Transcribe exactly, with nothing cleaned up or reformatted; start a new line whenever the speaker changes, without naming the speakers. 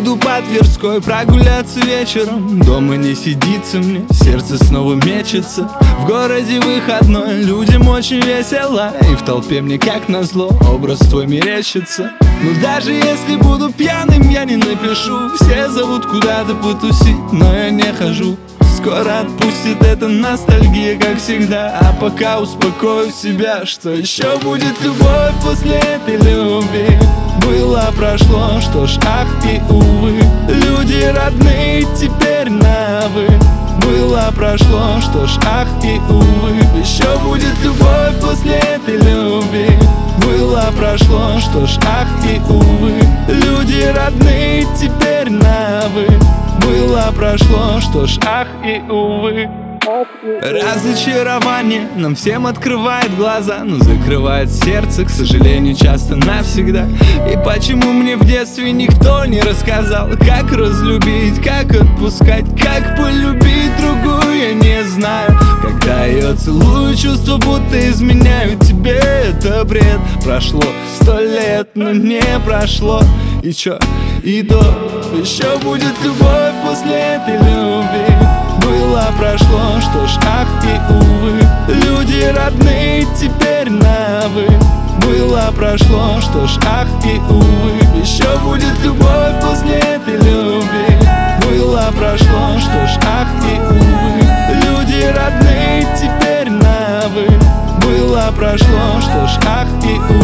Выйду по Тверской прогуляться вечером. Дома не сидится мне, сердце снова мечется. В городе выходной, людям очень весело. И в толпе мне как назло образ твой мерещится. Но даже если буду пьяным, я не напишу. Все зовут куда-то потусить, но я не хожу. Скоро отпустит эта ностальгия, как всегда. А пока успокою себя, что еще будет любовь после этой любви. Было, прошло, что ж, ах и увы. Люди родные теперь на вы. Было, прошло, что ж, ах и увы. Еще будет любовь после этой любви. Было, прошло, что ж, ах и увы. Люди родные теперь на вы. Было, прошло, что ж, ах и увы. Разочарование нам всем открывает глаза, но закрывает сердце, к сожалению, часто навсегда. И почему мне в детстве никто не рассказал, как разлюбить, как отпускать, как полюбить другую, я не знаю. Когда ее целую, чувства будто изменяют тебе. Это бред, прошло сто лет, но не прошло. И чё, и то еще будет любовь после этой любви. Было, прошло, что ж, ах и увы. Люди родные теперь на вы. Было, прошло, что ж, ах и увы. Еще будет любовь после этой любви. Было, прошло, что ж, ах и увы. Люди родные теперь на вы. Было, прошло, что ж, ах и увы.